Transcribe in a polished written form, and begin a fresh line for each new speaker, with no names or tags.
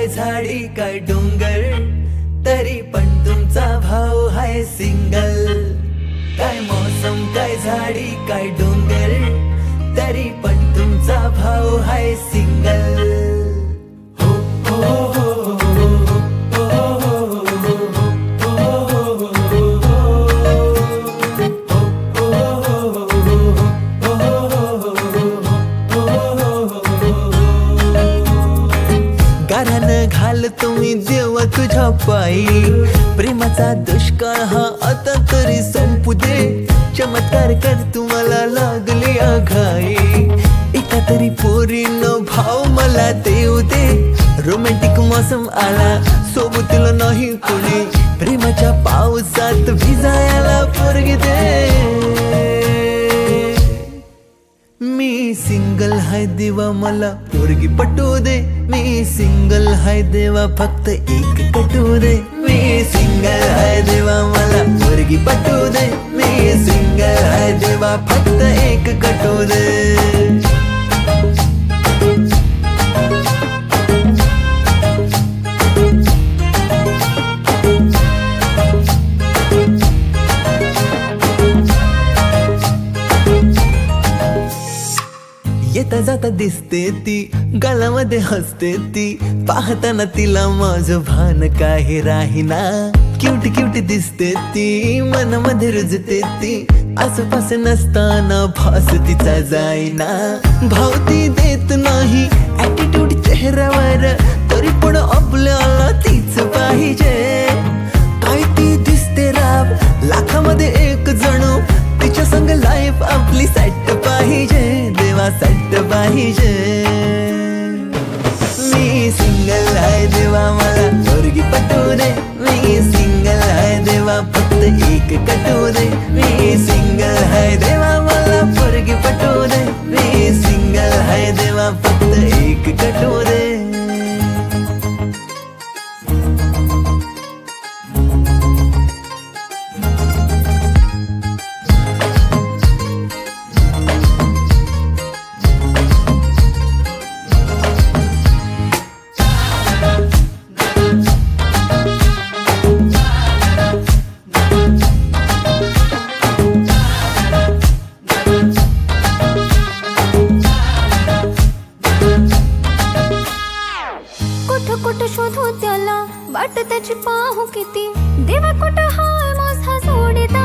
काय झाडी काय डोंगर, तरी पण तुमचा भाऊ हाय सिंगल. काय मौसम काय झाडी काय डोंगर, तरी पण तुमचा भाऊ हाय सिंगल. गारानं घाल तुम्ही देवा तुझ्या पायी, प्रेमाचा दुष्काळ हा आता तरी संपू दे. चमत्कार कर तुम्हाला लागली आघाई, एका तरी पोरीनं भाव मला देऊ दे. रोमॅन्टिक मौसम आला सोबतीला नाही कोणी, प्रेमाच्या पावसात भिजायला पोरगी दे. मी सिंगल हाय देवा मला पोरगी पटू दे. मी सिंगल हाय देवा फक्त एक कटू दे. मी सिंगल हाय देवा मला पोरगी पटू दे. मी सिंगल हाय देवा फक्त एक कटू दे. येता जाता दिसते ती, गालामध्ये हसते ती, पाहताना तिला माझं भान काही राहीना. क्यूट क्यूट दिसते ती, मनामध्ये रुजते ती, आसपास नसताना भास तिचा जाईना. भाव ती देत नाही ॲटिट्यूड चेहऱ्यावर, तरी पण आपल्याला तीच पाहिजे. काय ती दिसते राव लाखामध्ये एक जणू, तिच्या संग लाईफ आपली सेट पाहिजे. देवा सेट पाहिजे. मी सिंगल हाय देवा मला पोरगी पटू दे. मी सिंगल हाय देवा फक्त एक कटू दे. मी सिंगल हाय देवा मला पोरगी पटू दे. मी सिंगल हाय देवा फक्त एक कटू दे.
कुठं शोधू त्याला, वाट त्याची पाहू किती. देवा कुठं हाय माझा सोडिता.